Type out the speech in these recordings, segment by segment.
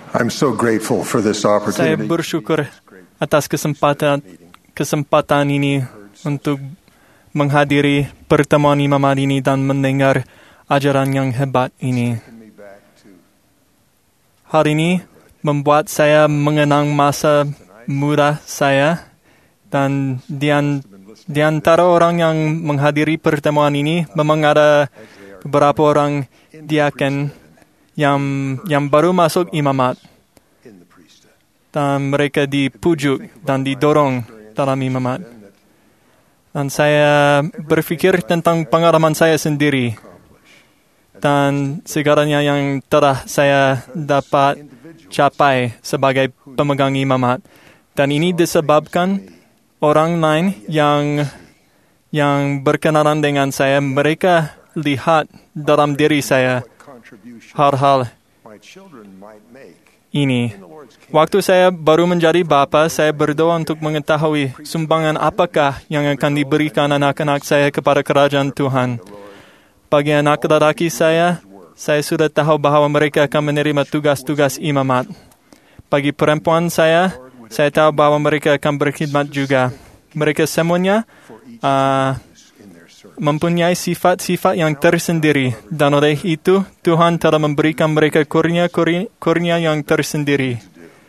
I'm so grateful for this Saya opportunity. bersyukur atas kesempatan ini untuk menghadiri pertemuan imamat ini dan mendengar ajaran yang hebat ini. Hari ini membuat saya mengenang masa muda saya, dan di antara orang yang menghadiri pertemuan ini memang ada beberapa orang diaken yang baru masuk imamat, dan mereka dipujuk dan didorong dalam imamat. Dan saya berfikir tentang pengalaman saya sendiri dan segalanya yang telah saya dapat capai sebagai pemegang imamat. Dan ini disebabkan orang lain yang berkenalan dengan saya, mereka lihat dalam diri saya hal-hal ini. Waktu saya baru menjadi bapa, saya berdoa untuk mengetahui sumbangan apakah yang akan diberikan anak-anak saya kepada kerajaan Tuhan. Bagi anak lelaki saya sudah tahu bahawa mereka akan menerima tugas-tugas imamat. Bagi perempuan saya tahu bahawa mereka akan berkhidmat juga. Mereka semuanya mempunyai sifat-sifat yang tersendiri, dan oleh itu Tuhan telah memberikan mereka kurnia yang tersendiri.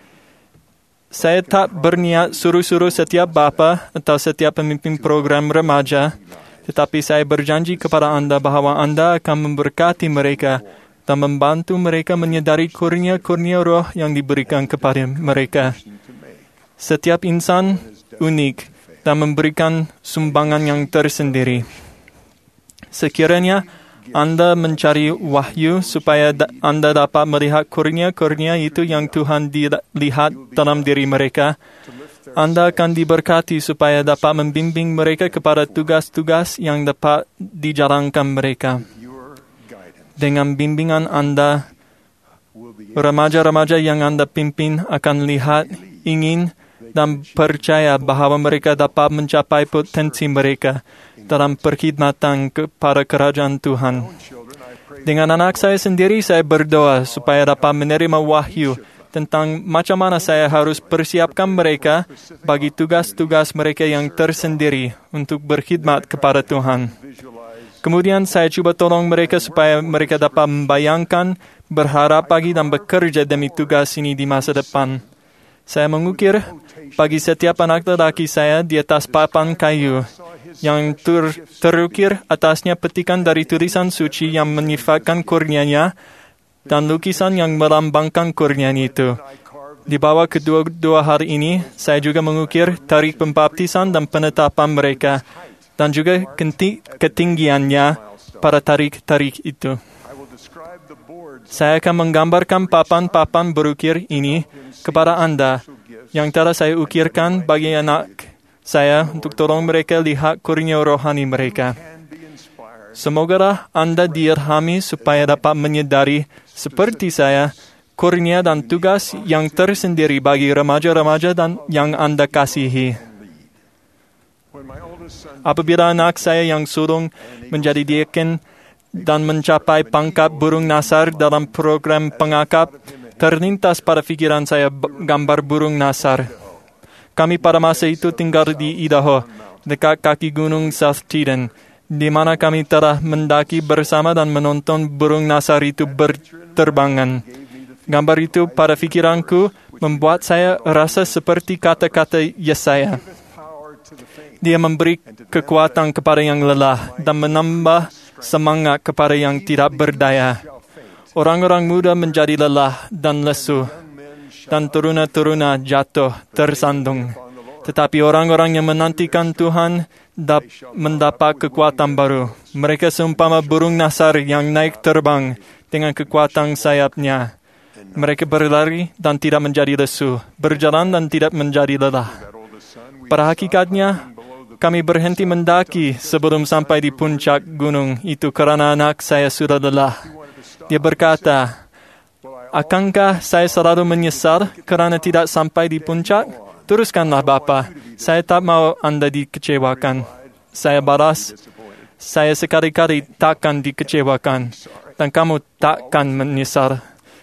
Saya tak berniat suruh-suruh setiap bapa atau setiap pemimpin program remaja, tetapi saya berjanji kepada anda bahawa anda akan memberkati mereka dan membantu mereka menyadari kurnia-kurnia roh yang diberikan kepada mereka. Setiap insan unik dan memberikan sumbangan yang tersendiri. Sekiranya anda mencari wahyu supaya anda dapat melihat kurnia-kurnia itu yang Tuhan lihat dalam diri mereka, anda akan diberkati supaya dapat membimbing mereka kepada tugas-tugas yang dapat dijalankan mereka. Dengan bimbingan anda, remaja-remaja yang anda pimpin akan lihat, ingin, dan percaya bahawa mereka dapat mencapai potensi mereka dalam perkhidmatan kepada kerajaan Tuhan. Dengan anak saya sendiri, saya berdoa supaya dapat menerima wahyu tentang macam mana saya harus persiapkan mereka bagi tugas-tugas mereka yang tersendiri untuk berkhidmat kepada Tuhan. Kemudian saya cuba tolong mereka supaya mereka dapat membayangkan, berharap pagi dan bekerja demi tugas ini di masa depan. Saya mengukir bagi setiap anak lelaki saya di atas papan kayu yang terukir atasnya petikan dari tulisan suci yang menyifatkan kurnianya dan lukisan yang melambangkan kurnia itu. Di bawah kedua-dua hari ini, saya juga mengukir tarik pembaptisan dan penetapan mereka dan juga ketinggiannya pada tarik-tarik itu. Saya akan menggambarkan papan-papan berukir ini kepada anda yang telah saya ukirkan bagi anak saya untuk tolong mereka lihat kurnia rohani mereka. Semoga anda diilhami supaya dapat menyadari seperti saya kurnia dan tugas yang tersendiri bagi remaja-remaja dan yang anda kasihi. Apabila anak saya yang sulung menjadi diaken dan mencapai pangkat burung nasar dalam program pengakap, terlintas pada fikiran saya gambar burung nasar. Kami pada masa itu tinggal di Idaho, dekat kaki gunung South Teton, di mana kami telah mendaki bersama dan menonton burung nasar itu berterbangan. Gambar itu pada fikiranku membuat saya rasa seperti kata-kata Yesaya. Dia memberi kekuatan kepada yang lelah dan menambah semangat kepada yang tidak berdaya. Orang-orang muda menjadi lelah dan lesu, dan turuna-turuna jatuh tersandung. Tetapi orang-orang yang menantikan Tuhan mendapat kekuatan baru. Mereka seumpama burung nasar yang naik terbang dengan kekuatan sayapnya. Mereka berlari dan tidak menjadi lesu, berjalan dan tidak menjadi lelah. Pada hakikatnya, kami berhenti mendaki sebelum sampai di puncak gunung itu kerana anak saya sudah lelah. Dia berkata, akankah saya selalu menyesal kerana tidak sampai di puncak? Teruskanlah bapa, saya tak mau anda dikecewakan. Saya balas, saya sekali-kali takkan dikecewakan dan kamu takkan menyesal.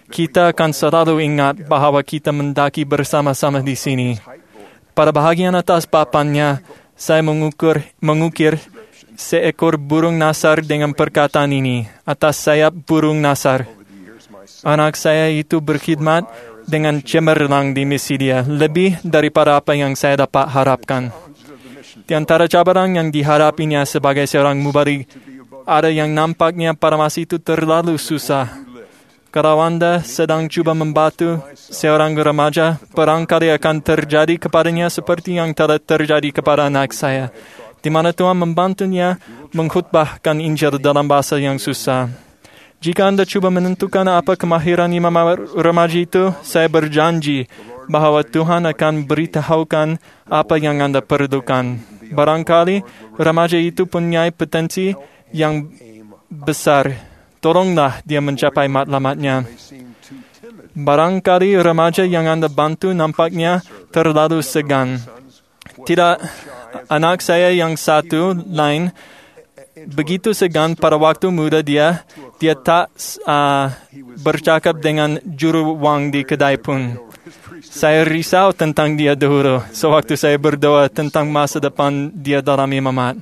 kita akan selalu ingat bahawa kita mendaki bersama-sama di sini. Pada bahagian atas papannya, saya mengukir seekor burung nasar dengan perkataan ini, atas sayap burung nasar. Anak saya itu berkhidmat dengan cemerlang di misi dia, lebih daripada apa yang saya dapat harapkan. Di antara cabaran yang dihadapinya sebagai seorang mubarik, ada yang nampaknya pada masa itu terlalu susah. Kalau Anda sedang cuba membantu seorang remaja, barangkali akan terjadi kepadanya seperti yang telah terjadi kepada anak saya, di mana Tuhan membantunya mengkhutbahkan Injil dalam bahasa yang susah. Jika Anda cuba menentukan apa kemahiran imam remaja itu, saya berjanji bahawa Tuhan akan beritahukan apa yang Anda perlukan. Barangkali remaja itu punya potensi yang besar. Tolonglah dia mencapai matlamatnya. Barangkali remaja yang Anda bantu nampaknya terlalu segan. Tidak, anak saya yang satu lain begitu segan pada waktu muda dia tak bercakap dengan juru wang di kedai pun. Saya risau tentang dia dahulu, sewaktu saya berdoa tentang masa depan dia dalam imamat.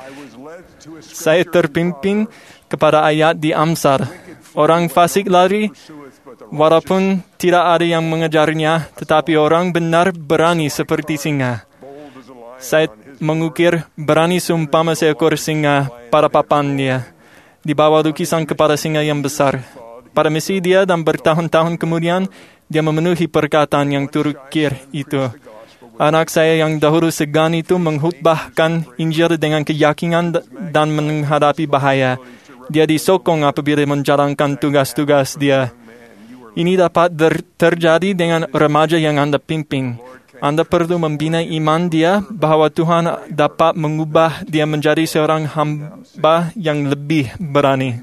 Saya terpimpin kepada ayat di Amsal. Orang fasik lari, walaupun tidak ada yang mengejarnya, tetapi orang benar berani seperti singa. Saya mengukir berani seumpama seekor singa pada papan dia, di bawah lukisan kepada singa yang besar. Pada misi dia dan bertahun-tahun kemudian, dia memenuhi perkataan yang terukir itu. Anak saya yang dahulu segan itu menghutbahkan Injil dengan keyakinan dan menghadapi bahaya. Dia disokong apabila menjalankan tugas-tugas dia. Ini dapat terjadi dengan remaja yang Anda pimpin. Anda perlu membina iman dia bahawa Tuhan dapat mengubah dia menjadi seorang hamba yang lebih berani.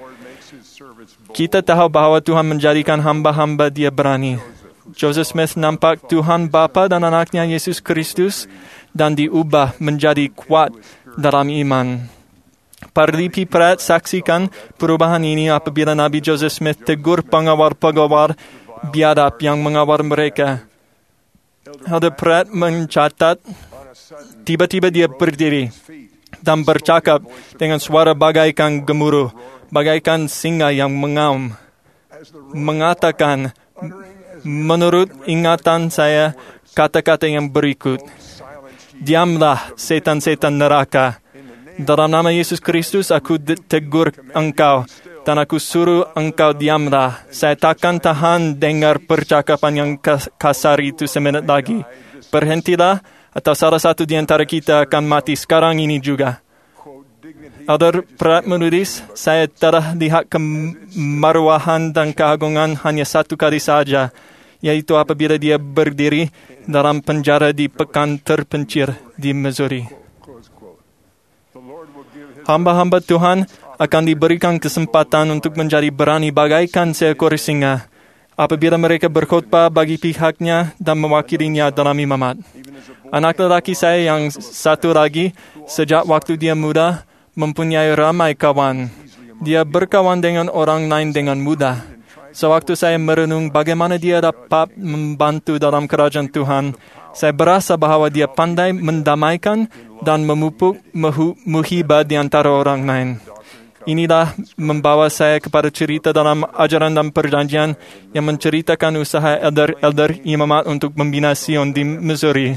Kita tahu bahawa Tuhan menjadikan hamba-hamba dia berani. Joseph Smith nampak Tuhan Bapa dan anaknya Yesus Kristus dan diubah menjadi kuat dalam iman. Parlipi Pratt saksikan perubahan ini apabila Nabi Joseph Smith tegur pengawal-pengawal biadab yang mengawal mereka. Elder Pratt mencatat, tiba-tiba dia berdiri dan bercakap dengan suara bagaikan gemuruh, bagaikan singa yang mengaum. Mengatakan, menurut ingatan saya, kata-kata yang berikut. Diamlah, setan-setan neraka. Dalam nama Yesus Kristus, aku tegur engkau dan aku suruh engkau diamlah. Saya takkan tahan dengar percakapan yang kasar itu seminit lagi. Berhentilah, atau salah satu di antara kita akan mati sekarang ini juga. Elder Pratt menulis, saya telah lihat kemaruahan dan keagungan hanya satu kali saja, yaitu apabila dia berdiri dalam penjara di pekan terpencil di Missouri. Hamba-hamba Tuhan akan diberikan kesempatan untuk menjadi berani bagaikan seekor singa apabila mereka berkhotbah bagi pihaknya dan mewakilinya dalam imamat. Anak lelaki saya yang satu lagi, sejak waktu dia muda, mempunyai ramai kawan. Dia berkawan dengan orang lain dengan mudah. Sewaktu saya merenung bagaimana dia dapat membantu dalam kerajaan Tuhan, saya berasa bahawa dia pandai mendamaikan dan memupuk muhibah di antara orang lain. Inilah membawa saya kepada cerita dalam ajaran dan perjanjian yang menceritakan usaha elder imamat untuk membina Sion di Missouri.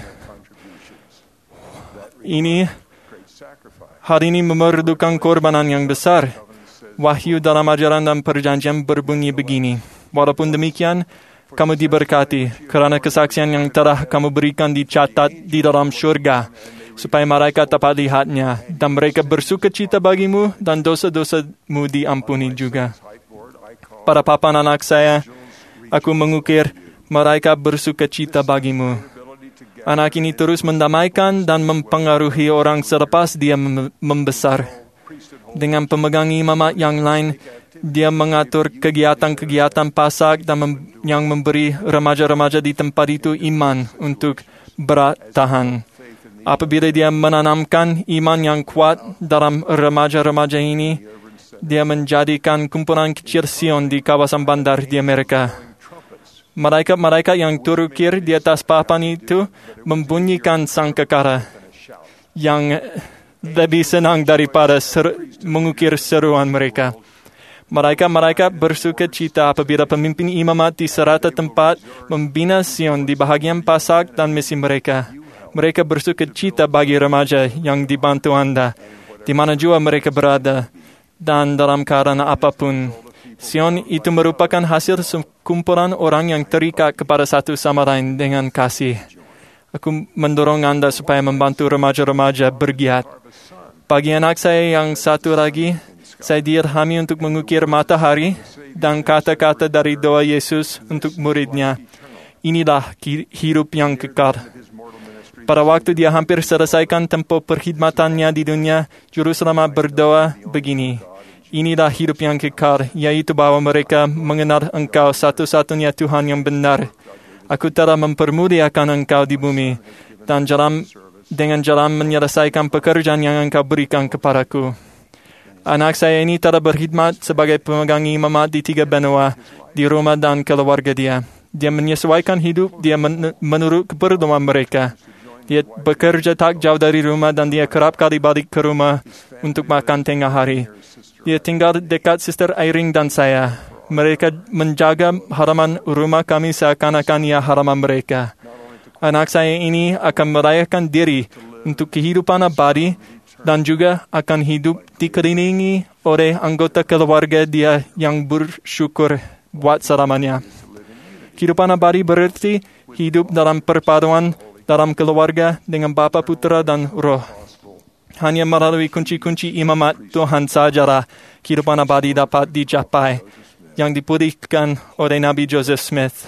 Hal ini memerlukan korbanan yang besar. Wahyu dalam ajaran dan perjanjian berbunyi begini. Walaupun demikian, kamu diberkati kerana kesaksian yang telah kamu berikan dicatat di dalam syurga, supaya mereka dapat lihatnya, dan mereka bersukacita bagimu, dan dosa-dosamu diampuni juga. Pada papan anak saya, aku mengukir, mereka bersukacita bagimu. Anak ini terus mendamaikan dan mempengaruhi orang selepas dia membesar. Dengan pemegang imamat yang lain, dia mengatur kegiatan-kegiatan pasak dan yang memberi remaja-remaja di tempat itu iman untuk bertahan. Apabila dia menanamkan iman yang kuat dalam remaja-remaja ini, Dia menjadikan kumpulan kecil Sion di kawasan bandar di Amerika. Malaikat-malaikat yang terukir di atas papan itu membunyikan sangkakala yang lebih senang daripada mengukir seruan mereka. Malaikat-malaikat bersuka cita apabila pemimpin imamat di serata tempat membina Sion di bahagian pasak dan mesin mereka. Mereka bersuka cita bagi remaja yang dibantu Anda, di mana jua mereka berada, dan dalam keadaan apapun. Sion itu merupakan hasil sekumpulan orang yang terikat kepada satu sama lain dengan kasih. Aku mendorong Anda supaya membantu remaja-remaja bergiat. Bagi anak saya yang satu lagi, saya diilhami untuk mengukir matahari dan kata-kata dari doa Yesus untuk muridnya. Inilah hidup yang kekal. Pada waktu dia hampir selesaikan tempoh perkhidmatannya di dunia, Juru Selamat berdoa begini. Inilah hidup yang kekal, yaitu bahwa mereka mengenal Engkau satu-satunya Tuhan yang benar. Aku telah mempermuliakan Engkau di bumi, dan dengan jalan menyelesaikan pekerjaan yang Engkau berikan kepadaku. Anak saya ini telah berkhidmat sebagai pemegang imamat di 3 benua, di rumah dan keluarga dia. Dia menyesuaikan hidup dia menurut keperluan mereka. Dia bekerja tak jauh dari rumah dan dia kerap kali balik ke rumah untuk makan tengah hari. Dia tinggal dekat Sister Airing dan saya. Mereka menjaga halaman rumah kami seakan-akan ia halaman mereka. Anak saya ini akan merayakan diri untuk kehidupan abadi dan juga akan hidup dikelilingi oleh anggota keluarga dia yang bersyukur buat selamanya. Kehidupan abadi berarti hidup dalam perpaduan dalam keluarga dengan Bapa, Putra, dan Roh. Hanya melalui kunci-kunci imamat Tuhan sajalah kehidupan abadi dapat dicapai, yang dipulihkan oleh Nabi Joseph Smith.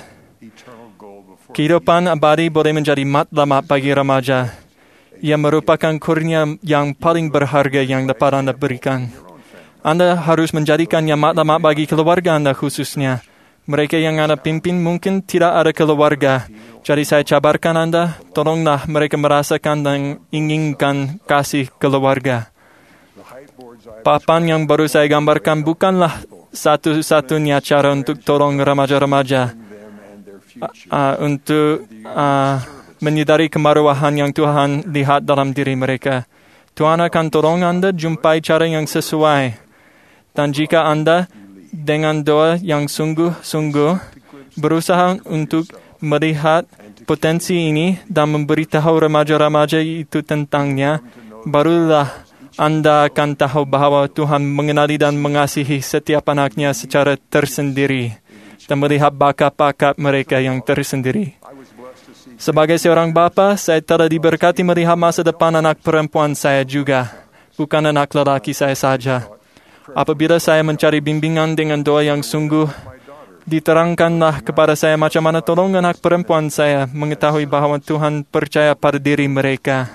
Kehidupan abadi boleh menjadi matlamat bagi remaja. Ia merupakan kurnia yang paling berharga yang dapat Anda berikan. Anda harus menjadikannya matlamat bagi keluarga Anda khususnya. Mereka yang Anda pimpin mungkin tidak ada keluarga. Jadi saya cabarkan Anda, tolonglah mereka merasakan dan inginkan kasih keluarga. Papan yang baru saya gambarkan bukanlah satu-satunya cara untuk tolong remaja-remaja. Untuk menyadari kemaruahan yang Tuhan lihat dalam diri mereka. Tuhan akan tolong Anda jumpai cara yang sesuai. Dan jika Anda dengan doa yang sungguh-sungguh berusaha untuk melihat potensi ini dan memberitahu remaja-remaja itu tentangnya, barulah Anda akan tahu bahwa Tuhan mengenali dan mengasihi setiap anaknya secara tersendiri dan melihat bakat-bakat mereka yang tersendiri. Sebagai seorang bapa, saya telah diberkati melihat masa depan anak perempuan saya juga, bukan anak lelaki saya saja. Apabila saya mencari bimbingan dengan doa yang sungguh, diterangkanlah kepada saya macam mana tolong anak perempuan saya mengetahui bahwa Tuhan percaya pada diri mereka.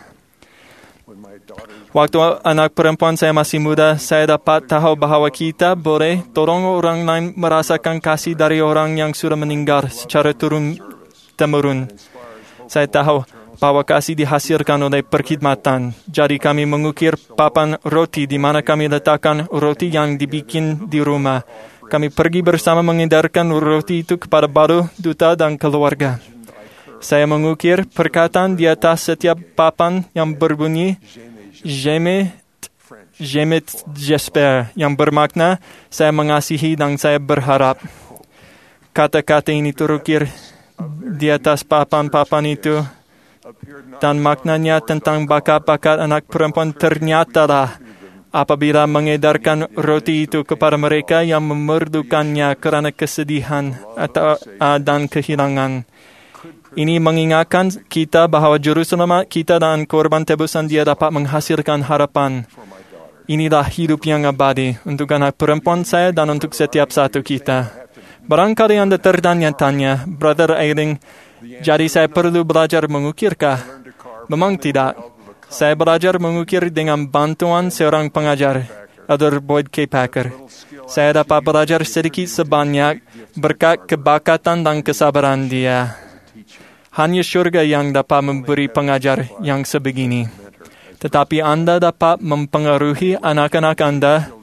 Waktu anak perempuan saya masih muda, saya dapat tahu bahwa kita boleh tolong orang lain merasakan kasih dari orang yang sudah meninggal secara turun-temurun. Saya tahu bahwa kasih dihasilkan oleh perkhidmatan. Jadi kami mengukir papan roti di mana kami letakkan roti yang dibikin di rumah. Kami pergi bersama mengedarkan roti itu kepada baru, duta, dan keluarga. Saya mengukir perkataan di atas setiap papan yang berbunyi J'aime j'espère, yang bermakna saya mengasihi dan saya berharap. Kata-kata ini terukir di atas papan-papan itu, dan maknanya tentang bakat-bakat anak perempuan ternyatalah apabila mengedarkan roti itu kepada mereka yang memerlukannya karena kesedihan dan kehilangan. Ini mengingatkan kita bahwa Juru Selamat kita dan korban tebusan Dia dapat menghasilkan harapan. Inilah hidup yang abadi untuk anak perempuan saya dan untuk setiap satu kita. Barangkali Anda tertanya-tanya, Brother Ailing, jadi saya perlu belajar mengukirkah? Memang tidak. Saya belajar mengukir dengan bantuan seorang pengajar, Elder Boyd K. Packer. Saya dapat belajar sedikit sebanyak berkat kebakatan dan kesabaran dia. Hanya syurga yang dapat memberi pengajar yang sebegini. Tetapi Anda dapat mempengaruhi anak-anak Anda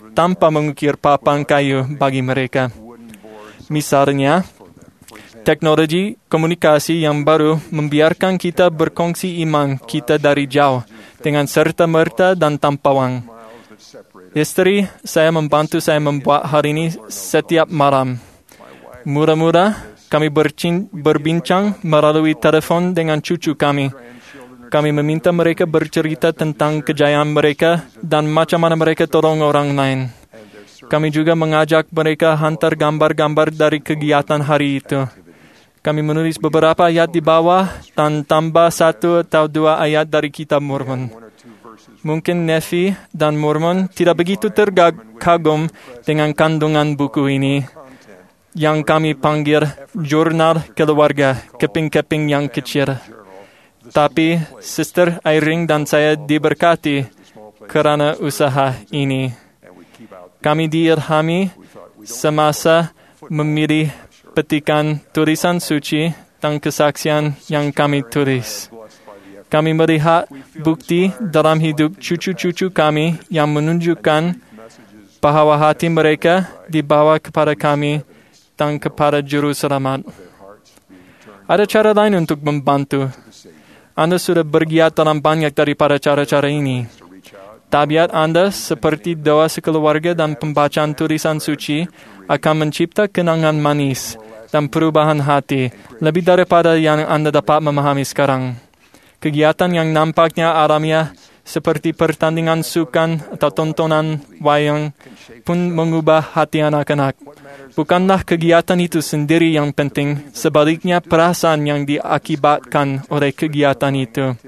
tanpa mengukir papan kayu bagi mereka. Misalnya, teknologi komunikasi yang baru membiarkan kita berkongsi iman kita dari jauh dengan serta-merta dan tanpa wang. Istri saya membantu saya membuat hari ini setiap malam. Mula-mula kami berbincang melalui telefon dengan cucu kami. Kami meminta mereka bercerita tentang kejayaan mereka dan macam mana mereka tolong orang lain. Kami juga mengajak mereka hantar gambar-gambar dari kegiatan hari itu. Kami menulis beberapa ayat di bawah dan tambah 1 atau 2 ayat dari kitab Mormon. Mungkin Nephi dan Mormon tidak begitu terkagum dengan kandungan buku ini, yang kami panggil jurnal keluarga, keping-keping yang kecil. Tapi Sister Irene dan saya diberkati kerana usaha ini. Kami diilhami semasa memilih petikan tulisan suci dan kesaksian yang kami tulis. Kami melihat bukti dalam hidup cucu-cucu kami yang menunjukkan bahawa hati mereka dibawa kepada kami dan kepada Juru Selamat. Ada cara lain untuk membantu. Anda sudah bergiat dalam banyak daripada cara-cara ini. Tabiat Anda seperti doa sekeluarga dan pembacaan tulisan suci akan mencipta kenangan manis dan perubahan hati lebih daripada yang Anda dapat memahami sekarang. Kegiatan yang nampaknya alamiah seperti pertandingan sukan atau tontonan wayang pun mengubah hati anak-anak. Bukanlah kegiatan itu sendiri yang penting, sebaliknya perasaan yang diakibatkan oleh kegiatan itu.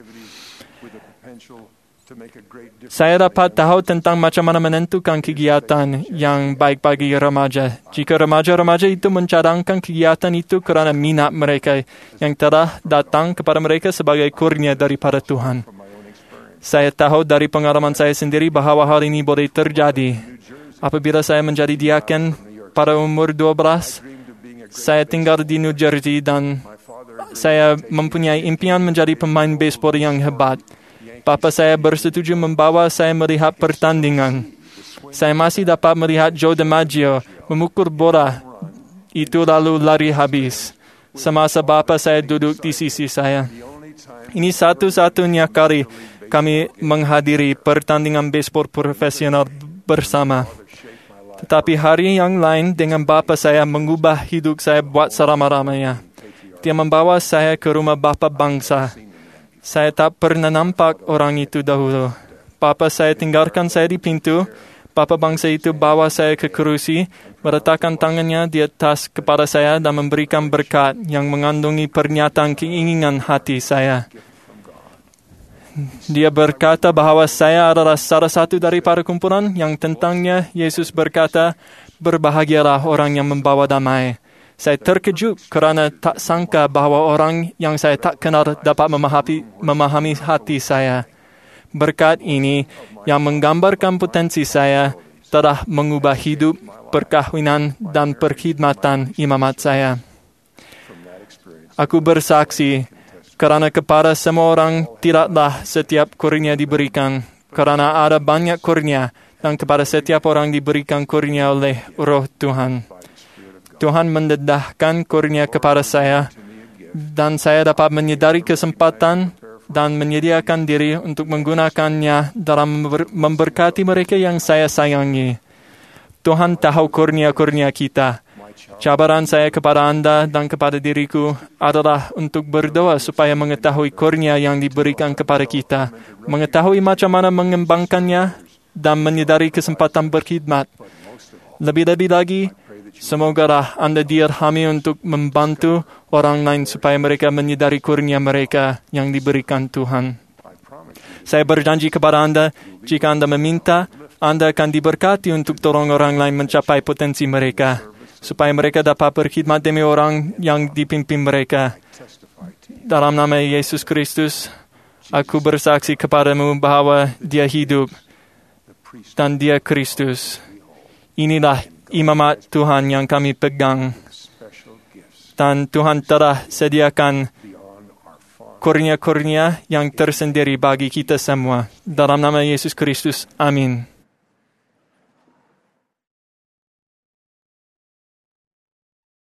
Saya dapat tahu tentang macam mana menentukan kegiatan yang baik bagi remaja. Jika remaja-remaja itu mencadangkan kegiatan itu kerana minat mereka yang telah datang kepada mereka sebagai kurnia daripada Tuhan. Saya tahu dari pengalaman saya sendiri bahawa hal ini boleh terjadi. Apabila saya menjadi diaken pada umur 12, saya tinggal di New Jersey dan saya mempunyai impian menjadi pemain baseball yang hebat. Bapa saya bersetuju membawa saya melihat pertandingan. Saya masih dapat melihat Joe DiMaggio memukul bola itu lalu lari habis. Semasa bapa saya duduk di sisi saya. Ini satu-satunya kali kami menghadiri pertandingan baseball profesional bersama. Tetapi hari yang lain dengan bapa saya mengubah hidup saya buat selama-lamanya. Dia membawa saya ke rumah bapa bangsa. Saya tak pernah nampak orang itu dahulu. Bapa saya tinggalkan saya di pintu. Bapa bangsa itu bawa saya ke kerusi, meletakkan tangannya di atas kepala saya dan memberikan berkat yang mengandungi pernyataan keinginan hati saya. Dia berkata bahawa saya adalah salah satu daripada kumpulan yang tentangnya Yesus berkata, "Berbahagialah orang yang membawa damai." Saya terkejut kerana tak sangka bahawa orang yang saya tak kenal dapat memahami hati saya. Berkat ini yang menggambarkan potensi saya telah mengubah hidup, perkahwinan dan perkhidmatan imamat saya. Aku bersaksi kerana kepada semua orang tidaklah setiap kurnia diberikan, kerana ada banyak kurnia dan kepada setiap orang diberikan kurnia oleh Roh Tuhan. Tuhan mendedahkan kurnia kepada saya dan saya dapat menyedari kesempatan dan menyediakan diri untuk menggunakannya dalam memberkati mereka yang saya sayangi. Tuhan tahu kurnia-kurnia kita. Cabaran saya kepada anda dan kepada diriku adalah untuk berdoa supaya mengetahui kurnia yang diberikan kepada kita, mengetahui macam mana mengembangkannya dan menyedari kesempatan berkhidmat. Lebih-lebih lagi, semogalah anda diilhami untuk membantu orang lain supaya mereka menyedari kurnia mereka yang diberikan Tuhan. Saya berjanji kepada anda, jika anda meminta, anda akan diberkati untuk tolong orang lain mencapai potensi mereka, supaya mereka dapat berkhidmat demi orang yang dipimpin mereka. Dalam nama Yesus Kristus, aku bersaksi kepadamu bahawa Dia hidup dan Dia Kristus. Inilah imamat Tuhan yang kami pegang. Dan Tuhan telah sediakan kurnia-kurnia yang tersendiri bagi kita semua. Dalam nama Yesus Kristus, amin.